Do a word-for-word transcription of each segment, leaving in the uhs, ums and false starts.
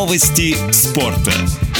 Новости спорта.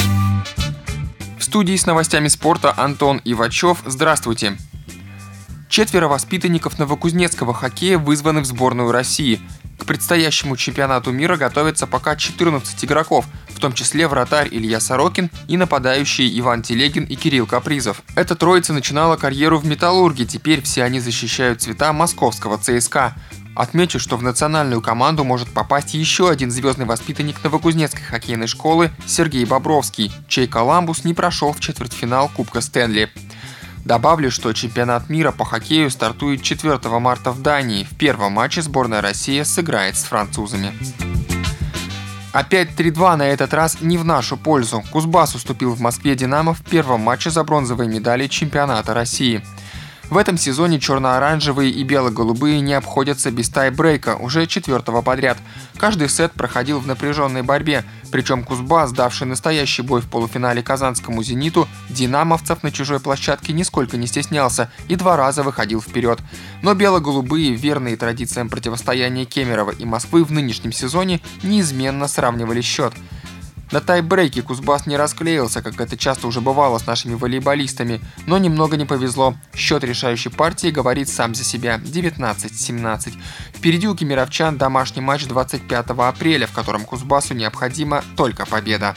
В студии с новостями спорта Антон Ивачев. Здравствуйте. Четверо воспитанников новокузнецкого хоккея вызваны в сборную России. К предстоящему чемпионату мира готовятся пока четырнадцать игроков, в том числе вратарь Илья Сорокин и нападающие Иван Телегин и Кирилл Капризов. Эта троица начинала карьеру в «Металлурге», теперь все они защищают цвета московского ЦСКА. Отмечу, что в национальную команду может попасть еще один звездный воспитанник новокузнецкой хоккейной школы Сергей Бобровский, чей «Коламбус» не прошел в четвертьфинал Кубка Стэнли. Добавлю, что чемпионат мира по хоккею стартует четвёртого марта в Дании. В первом матче сборная России сыграет с французами. Опять три-два, на этот раз не в нашу пользу. Кузбасс уступил в Москве «Динамо» в первом матче за бронзовые медали чемпионата России. В этом сезоне черно-оранжевые и бело-голубые не обходятся без тай-брейка уже четвертого подряд. Каждый сет проходил в напряженной борьбе, причем Кузбасс, давший настоящий бой в полуфинале казанскому «Зениту», динамовцев на чужой площадке нисколько не стеснялся и два раза выходил вперед. Но бело-голубые, верные традициям противостояния Кемерово и Москвы в нынешнем сезоне, неизменно сравнивали счет. На тай-брейке Кузбасс не расклеился, как это часто уже бывало с нашими волейболистами, но немного не повезло. Счет решающей партии говорит сам за себя – девятнадцать семнадцать. Впереди у кемеровчан домашний матч двадцать пятого апреля, в котором Кузбассу необходима только победа.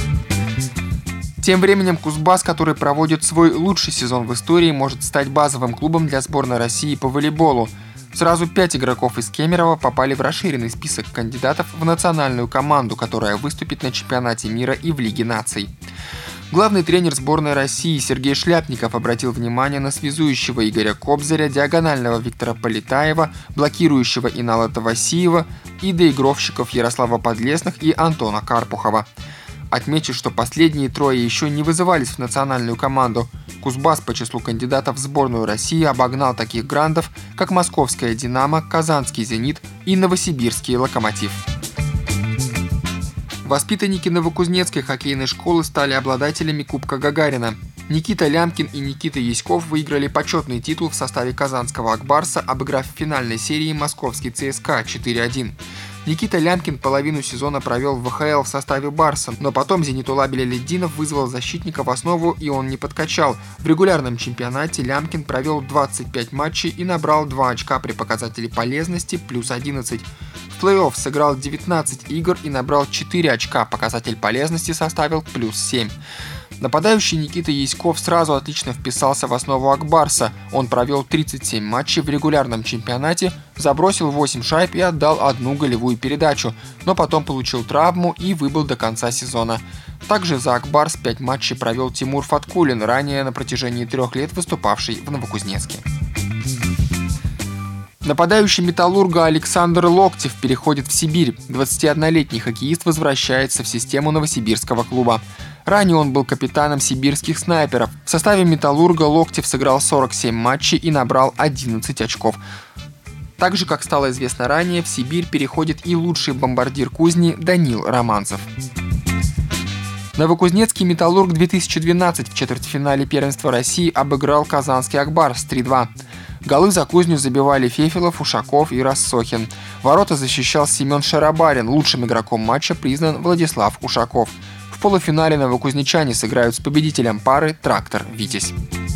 Тем временем Кузбасс, который проводит свой лучший сезон в истории, может стать базовым клубом для сборной России по волейболу. Сразу пять игроков из Кемерово попали в расширенный список кандидатов в национальную команду, которая выступит на чемпионате мира и в Лиге наций. Главный тренер сборной России Сергей Шляпников обратил внимание на связующего Игоря Кобзаря, диагонального Виктора Полетаева, блокирующего Инала Тавасиева и доигровщиков Ярослава Подлесных и Антона Карпухова. Отмечу, что последние трое еще не вызывались в национальную команду. Кузбасс по числу кандидатов в сборную России обогнал таких грандов, как московская «Динамо», казанский «Зенит» и новосибирский «Локомотив». Воспитанники новокузнецкой хоккейной школы стали обладателями Кубка Гагарина. Никита Лямкин и Никита Яськов выиграли почетный титул в составе казанского «Акбарса», обыграв в финальной серии московский ЦСКА четыре один. Никита Лямкин половину сезона провел в ВХЛ в составе «Барса», но потом Зенитулла Белялетдинов вызвал защитника в основу, и он не подкачал. В регулярном чемпионате Лямкин провел двадцать пять матчей и набрал два очка при показателе полезности плюс одиннадцать. В плей-офф сыграл девятнадцать игр и набрал четыре очка, показатель полезности составил плюс семь. Нападающий Никита Яськов сразу отлично вписался в основу «Акбарса». Он провел тридцать семь матчей в регулярном чемпионате, забросил восемь шайб и отдал одну голевую передачу, но потом получил травму и выбыл до конца сезона. Также за «Акбарс» пять матчей провел Тимур Фаткулин, ранее на протяжении трех лет выступавший в Новокузнецке. Нападающий «Металлурга» Александр Локтев переходит в Сибирь. двадцатиоднолетний хоккеист возвращается в систему новосибирского клуба. Ранее он был капитаном сибирских снайперов. В составе «Металлурга» Локтев сыграл сорок семь матчей и набрал одиннадцать очков. Так же, как стало известно ранее, в Сибирь переходит и лучший бомбардир кузни Данил Романцев. Новокузнецкий «Металлург» две тысячи двенадцать в четвертьфинале первенства России обыграл казанский «Акбарс» три-два. Голы за кузню забивали Фефелов, Ушаков и Рассохин. Ворота защищал Семен Шарабарин, лучшим игроком матча признан Владислав Ушаков. В полуфинале новокузнечане сыграют с победителем пары «Трактор-Витязь».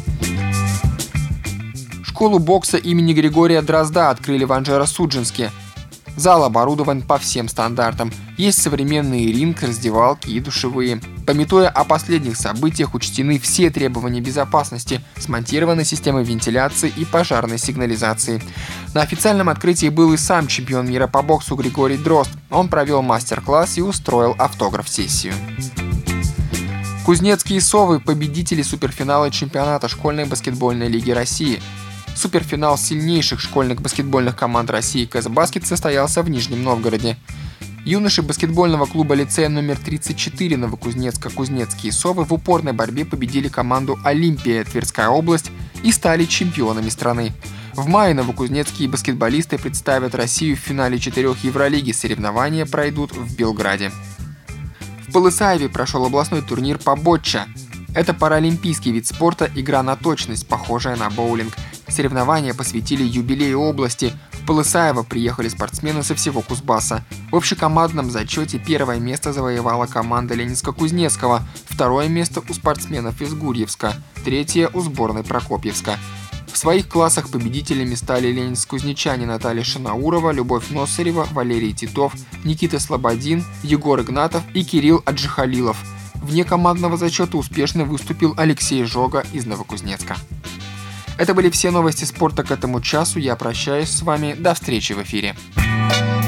Школу бокса имени Григория Дрозда открыли в Анжеро-Судженске. Зал оборудован по всем стандартам. Есть современный ринг, раздевалки и душевые. Памятуя о последних событиях, учтены все требования безопасности, смонтированы системы вентиляции и пожарной сигнализации. На официальном открытии был и сам чемпион мира по боксу Григорий Дрозд. Он провел мастер-класс и устроил автограф-сессию. Кузнецкие «Совы» – победители суперфинала чемпионата школьной баскетбольной лиги России. Суперфинал сильнейших школьных баскетбольных команд России «Казбаскет» состоялся в Нижнем Новгороде. Юноши баскетбольного клуба лицея номер тридцать четыре Новокузнецка «Кузнецкие совы» в упорной борьбе победили команду «Олимпия» Тверская область и стали чемпионами страны. В мае новокузнецкие баскетболисты представят Россию в финале четырех Евролиги. Соревнования пройдут в Белграде. В Полысаеве прошел областной турнир по ботча. Это паралимпийский вид спорта, игра на точность, похожая на боулинг. Соревнования посвятили юбилею области. В Полысаево приехали спортсмены со всего Кузбасса. В общекомандном зачете первое место завоевала команда Ленинска-Кузнецкого, второе место у спортсменов из Гурьевска, третье у сборной Прокопьевска. В своих классах победителями стали ленинск-кузнечане Наталья Шинаурова, Любовь Носарева, Валерий Титов, Никита Слободин, Егор Игнатов и Кирилл Аджихалилов. Вне командного зачета успешно выступил Алексей Жога из Новокузнецка. Это были все новости спорта к этому часу. Я прощаюсь с вами. До встречи в эфире.